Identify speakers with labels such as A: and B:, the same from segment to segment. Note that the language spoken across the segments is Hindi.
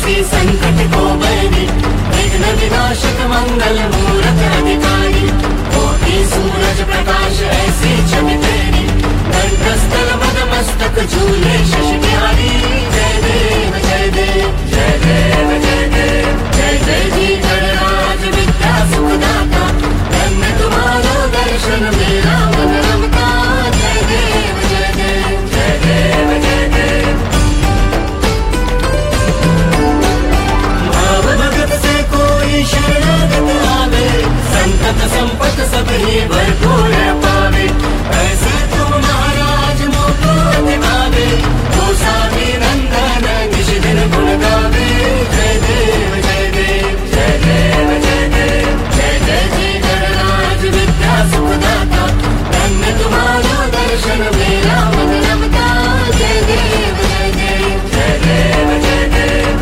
A: ऐसी संकट को बैरी, विघ्न विनाशक मंगल मूरत अधिकारी। कोटि सूरज प्रकाश ऐसी छवि तेरी, कंठस्थल मद मस्तक झूले शशि बिहारी। जय देव जय देव जय देव जय देव जय जय जी गणराज विद्या सुखदाता। धन्य तुम्हारो दर्शन मेरा मन रमता। जय देव जय देव जय देव जय देव। भाव भगत से कोई शरणागत आवे, संकट संपत सब ही भरपूर पावे। ऐसे तुम महाराज मोको अति भावे, गोसावी नंदन निश दिन गुण गावे। जय देव जय देव जय देव जय देव जय जय जी गणराज विद्या सुखदाता। धन्य तुम्हारो दर्शन मेरा मन रमता। जय देव जय देव जय देव जय देव।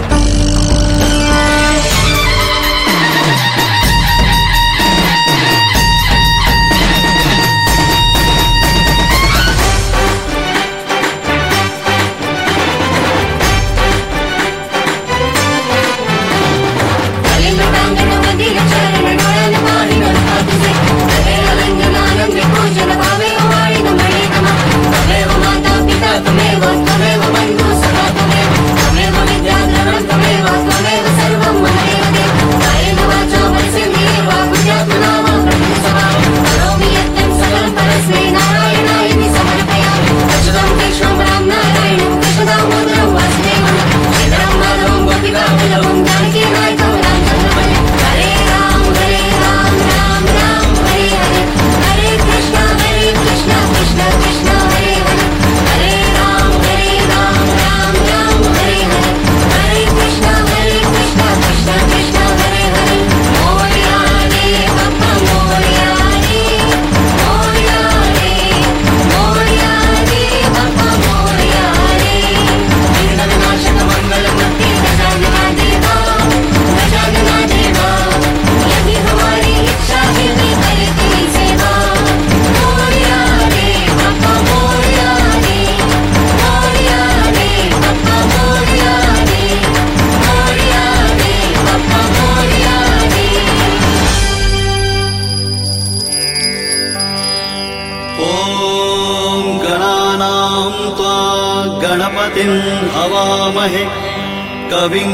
B: हवामहे कविं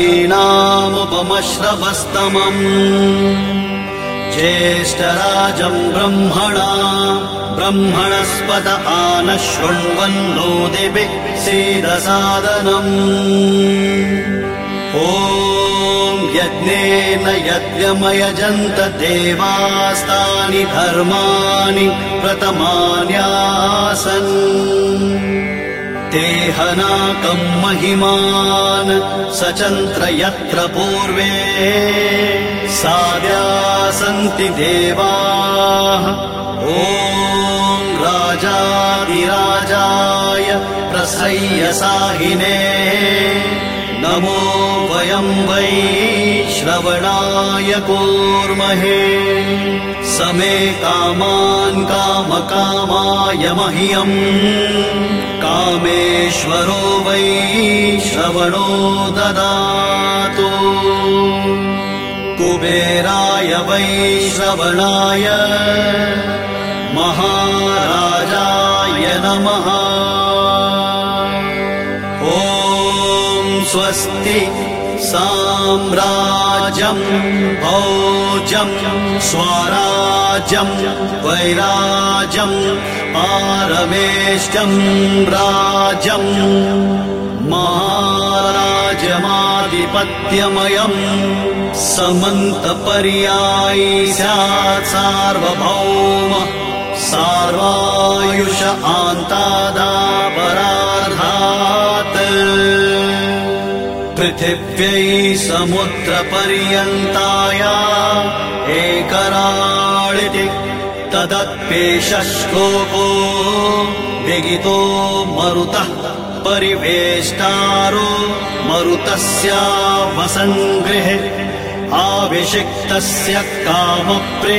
B: कवीनामुपमश्रवस्तमम्। ज्येष्ठराजं ब्रह्मणस्पत आनः शृण्वन्नो दिवि सीदसादनम्। ॐ यज्ञेन यज्ञमयजन्त देवास्तानि धर्माणि प्रथमान्यासन्। तेहनाकं महिमान् सचन्त्र यत्र पूर्वे साद्या सन्ति देवाः। ॐ राजाधिराजाय प्रसह्यसाहिने नमो वयं वै श्रवणाय कूर्महे। समे कामान् कामकामाय मह्यम् कामेश्वरो वै श्रवणो ददातु। कुबेराय वै श्रवणाय महाराजाय नमः। ॐ स्वस्ति साम्राज्यं भोजं स्वराज्यं वैराज्यं पारमेष्टं राज्यं महाराजमाधिपत्यमयं समन्तपर्यायी स्यात् सार्वभौम सार्वायुष आन्तादापरार्धात्। पृथिव्यै समुद्रपर्यन्ताया एकराळिति तदप्येषश्कोपो विगितो मरुतः परिवेष्टारो मरुतस्यावसङ्गृहे आविषिक्तस्य कामप्रे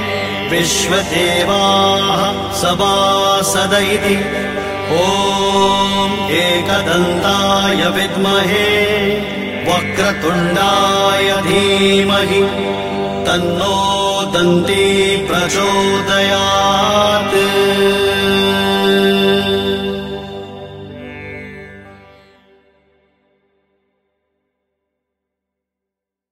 B: विश्वदेवाः सभासद इति। ॐ एकदन्ताय विद्महे वक्रतुण्डाय धीमहि तन्नो दन्ती प्रचोदयात्।